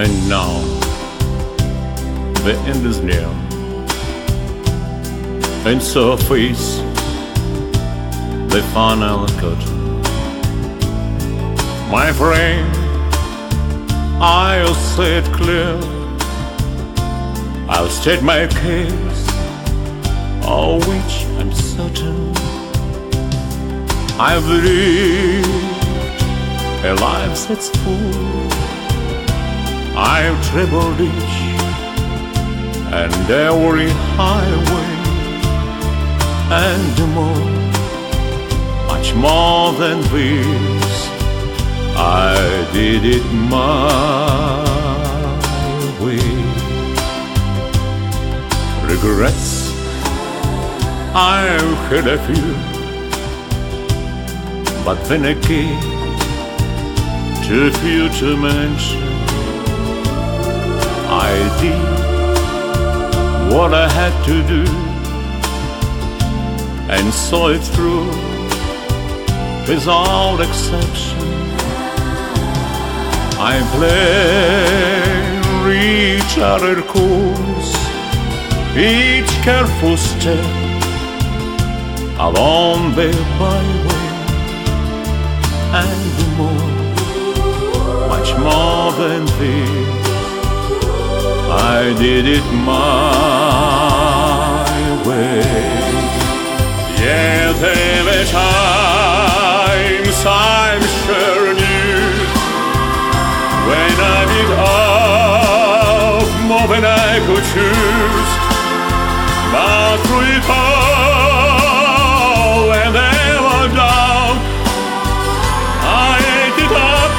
And now the end is near, and so I face the final curtain. My friend, I'll say it clear, I'll state my case, of which I'm certain. I've lived a life that's full, I've traveled each and every highway, and more, much more than this, I did it my way. Regrets, I've had a few, but then again, too few to mention. I did what I had to do, and saw it through without exception. I played recharted course, each careful step along the byway, and more, much more than this, I did it my way. Yeah, there were times I'm sure knew when I did off more than I could choose, but through it all, and there was doubt, I ate it up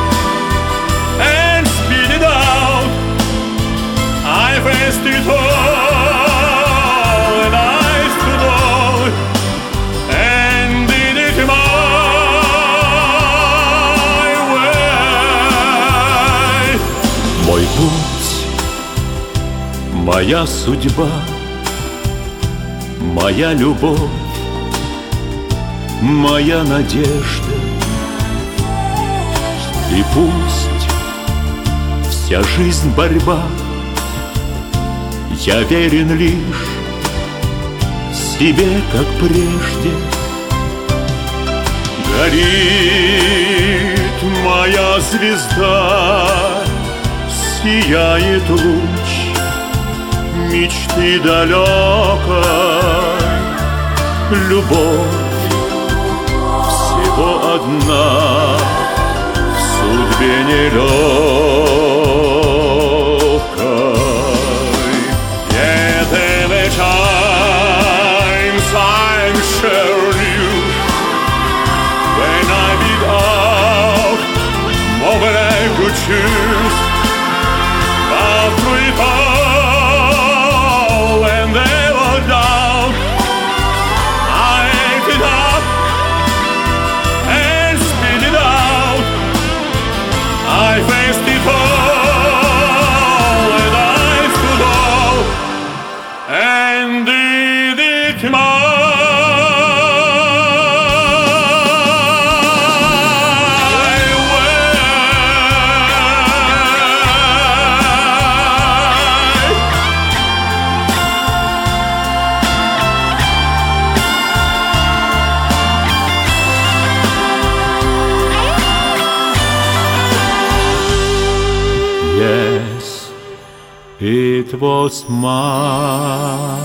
and spit it out. I faced it all, and I stood all, and did it my way. Мой путь, моя судьба, моя любовь, моя надежда. И пусть вся жизнь борьба, я верен лишь себе, как прежде. Горит моя звезда, сияет луч мечты далекой. Любовь всего одна, в судьбе нелегкой. Yeah, there were times I'm sure you, when I did out more than I could choose, but through it all, and there was doubt, I ate it up and spit it out. I faced it all, and I stood all, and did it my way. Yes, it was my